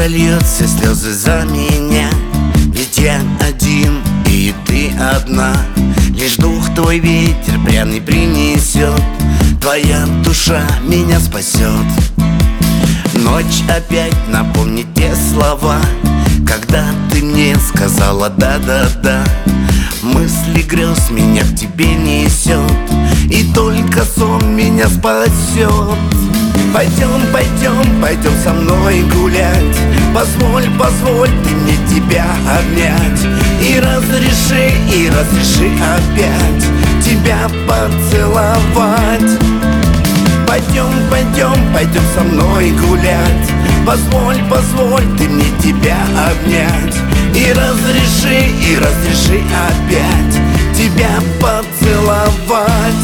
прольет все слезы за меня. Ведь я один, и ты одна. Лишь дух твой ветер пряный принесет. Твоя душа меня спасет. Ночь опять напомнит те слова, когда ты мне сказала да-да-да. Мысли грез меня к тебе несет, и только сон меня спасет. Пойдем, пойдем, пойдем со мной гулять. Позволь, позволь ты мне тебя обнять. И разреши опять тебя поцеловать. Пойдем, пойдем, пойдем со мной гулять. Позволь, позволь ты мне тебя обнять. И разреши опять тебя поцеловать.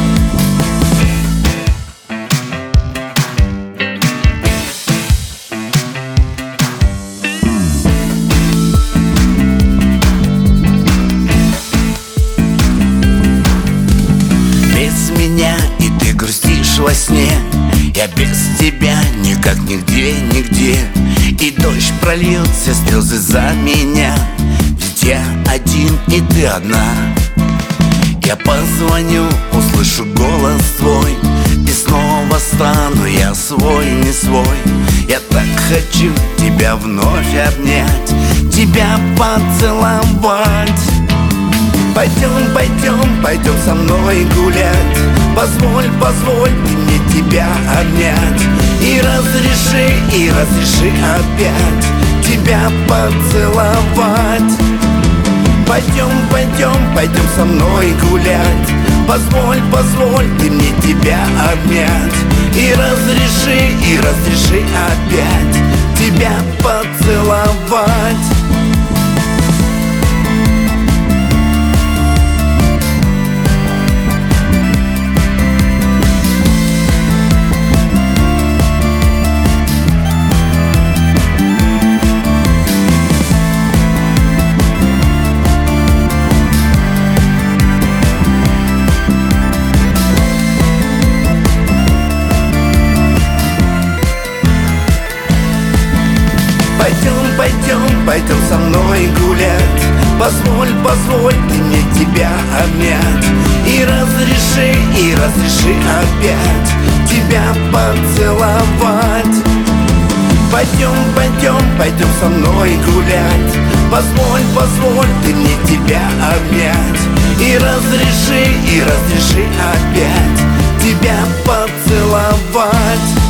Без меня и ты грустишь во сне. Я без тебя никак нигде, нигде. И дождь прольет все слезы за меня. Ведь я один, и ты одна. Я позвоню, услышу голос твой, и снова стану я свой, не свой. Я так хочу тебя вновь обнять, тебя поцеловать. Пойдем, пойдем, пойдем со мной гулять. Позволь, позволь ты мне тебя обнять. И разреши опять тебя поцеловать. Пойдем, пойдем, пойдем со мной гулять. Позволь, позволь ты мне тебя обнять. И разреши опять тебя поцеловать. Пойдем, пойдем, пойдем со мной гулять. Позволь, позволь ты мне тебя обнять. И разреши опять тебя поцеловать. Пойдем, пойдем, пойдем со мной гулять. Позволь, позволь ты мне тебя обнять. И разреши опять тебя поцеловать.